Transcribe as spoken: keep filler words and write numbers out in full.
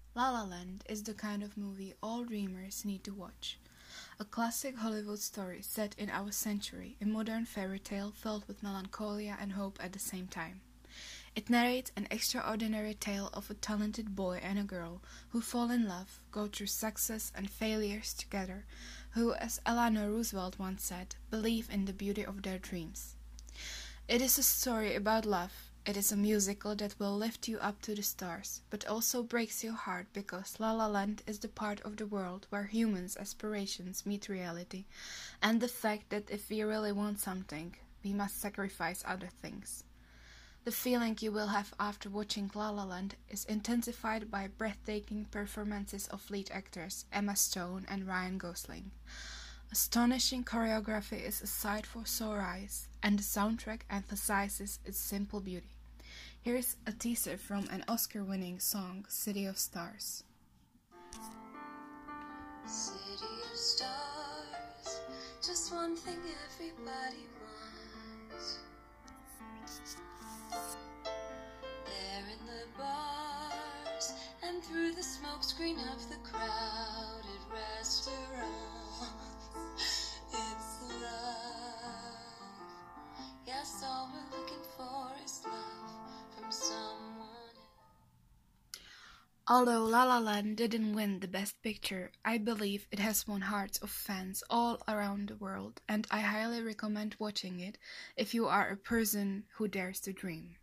La La Land is the kind of movie all dreamers need to watch. A classic Hollywood story set in our century, a modern fairy tale filled with melancholia and hope at the same time. It narrates an extraordinary tale of a talented boy and a girl who fall in love, go through success and failures together, who, as Eleanor Roosevelt once said, believe in the beauty of their dreams. It is a story about love. It is a musical that will lift you up to the stars, but also breaks your heart because La La Land is the part of the world where humans' aspirations meet reality, and the fact that if we really want something, we must sacrifice other things. The feeling you will have after watching La La Land is intensified by breathtaking performances of lead actors Emma Stone and Ryan Gosling. Astonishing choreography is a sight for sore eyes, and the soundtrack emphasizes its simple beauty. Here's a teaser from an Oscar-winning song, City of Stars. City of stars, just one thing everybody wants. There in the bars and through the smokescreen of the crowded restaurant. It's love. Yes, all we're looking for is love from someone else. Although La La Land didn't win the Best Picture, I believe it has won hearts of fans all around the world, and I highly recommend watching it if you are a person who dares to dream.